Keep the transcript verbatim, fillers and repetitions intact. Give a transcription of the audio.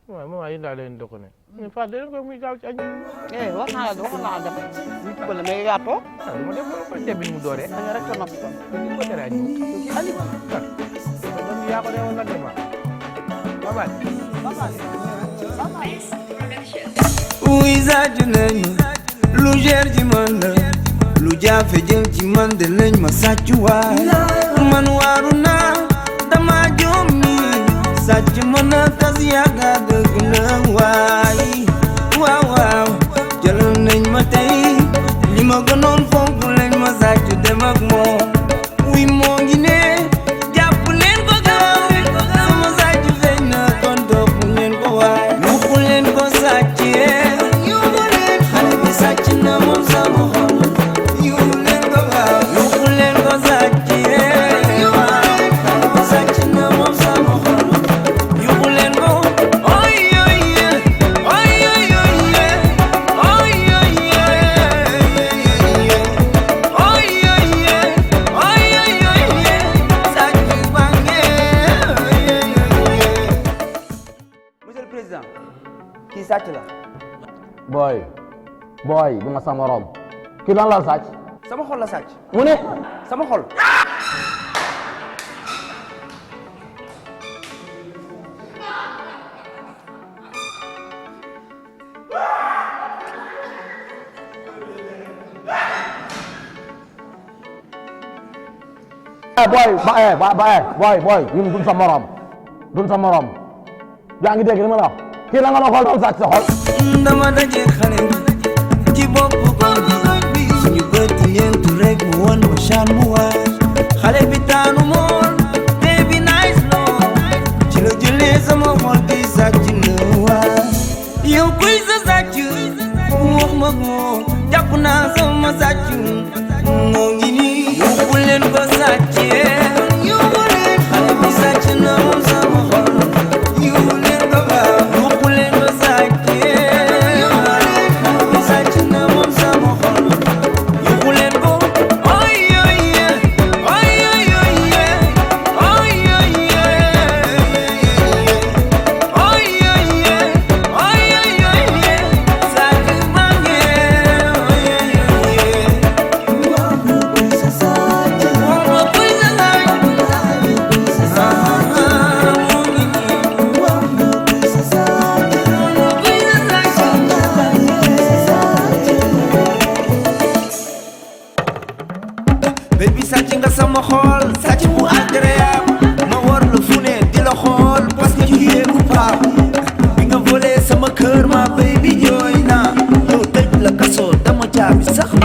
waaw maman yi daal leen doko ne. mais Fatou dañu ko muy gaaw ci añ. eh wax naa la wax naa dem ñu tubal mais yaa toog. ah dama def loolu ko ceeb bi mu dooree. da nga rek a noppi kon. ñu ko tere añ moom. kii Aliou. ah kon yaa ko deewoon nag de ma. Babaye. wuy zaaju nañ ma lu ger ji man la lu jafe jël ci man de lañ ma sàcc waay man waaru naa dama joom mi sàcc mën a tas yàgga dëgg na waay waaw waaw jëlal nañ ma tey li ma gënoon fonk lañ ma sàcc dem ak moom wuy moo ngi ne jàpp leen ko gaaw sama sàcc feeñ na kon topp leen ko waay yuuxu leen ko sàccee yuuxu leen xale bi sàcc na moom sama xol yuuxu leen ko gaaw yuuxu leen ko sàccee xale bi sàcc na moom sama xol yuuxu leen ko oy oy oy oy oy oy monsieur le président kii sàcc la booy booy du ma sama morom kii lan la sàcc sama xol la sàcc mu ne sama xol eh booy ba eh ba ba eh booy booy ñun duñ sa morom duñ sa morom yaa ngi dégg li ma la wax kii la nga la xool doon sàcc sa xol dama daje xale ci bopp koñ bi suñu bët yéentu rek mu won ma chan mu waay xale bi taanu mool baby nice lool ci la jëlee sama xol bi sàcc na waay yow kuy sa sàcc wax ma ko jàpp naa sama sàcc moo ngi nii yóbbu leen ko sàccee yóbbu leen xale bi sàcc na moom sama xol yóbbu leen ko gaaw yóbbu leen ko sàccee yóbbu leen xale bi sàcc na moom sama xol yóbbu leen ko oy oy oy oy oy oy oy oy oy oy sàcc maa ngi baby sàcc nga sama xol sàcc bu agréable ma war la fu ne di la xool parce que tu es coupable bi nga volé sama kër ma baby jooy naa yow tëj la kaso dama caabi sax